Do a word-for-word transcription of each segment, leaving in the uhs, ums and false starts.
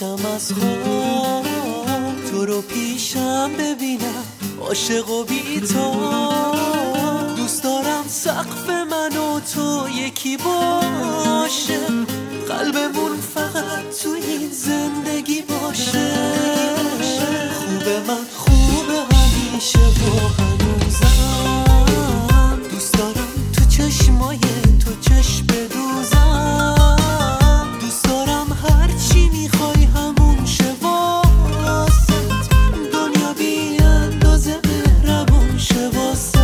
پاشم از خواب تو رو پیشم ببینم، عاشق و بی تو. دوست دارم سقف من و تو یکی باشه، قلبمون فقط تو این زندگی باشه. خوبه من خوبه همیشه و هنوزم، دوست دارم تو چشمای تو چشم بدوزم. دوست دارم هرچی میخوای همون شه واسط، دنیا بی اندازه مهربون شه واسط.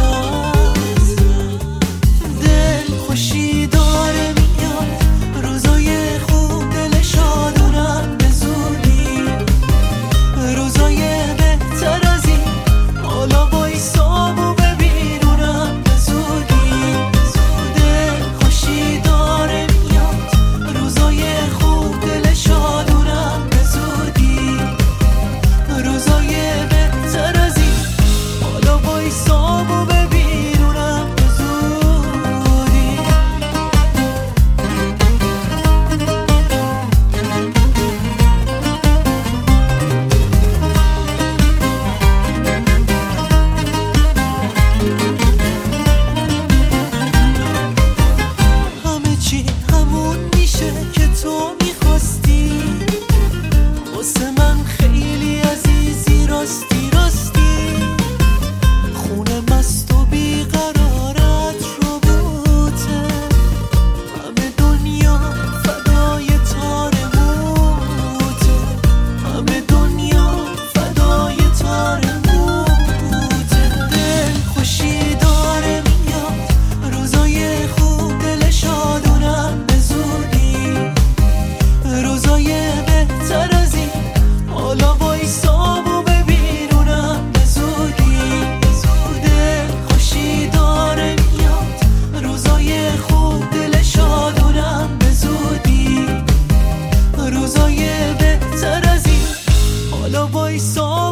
دل خوشی داره میاد روزای خوب، دل شادونم به زودی، روزای بهتر از این حالا بایستام و ببینونم به زودی. دل خوشی داره میاد روزای خوب، دل شادونم به زودی، روزای بهتر از این حالا بایستام و ببینونم به زودی. همه چی همون میشه که تو میخواستی، واسه من خیلی عزیزی راستی راستی. خونه مست و بیقرارت رو بوته، همه دنیا فدای تار موته، همه دنیا فدای تار موته. دل خوشی داره میاد روزای خوب، دل شادونم به زودی، روزای بهتر از این حالا بایستام و ببینونم به زودی. دل خوشی داره میاد روزای خوب، دل شادونم به زودی، روزای بهتر از این حالا بایستام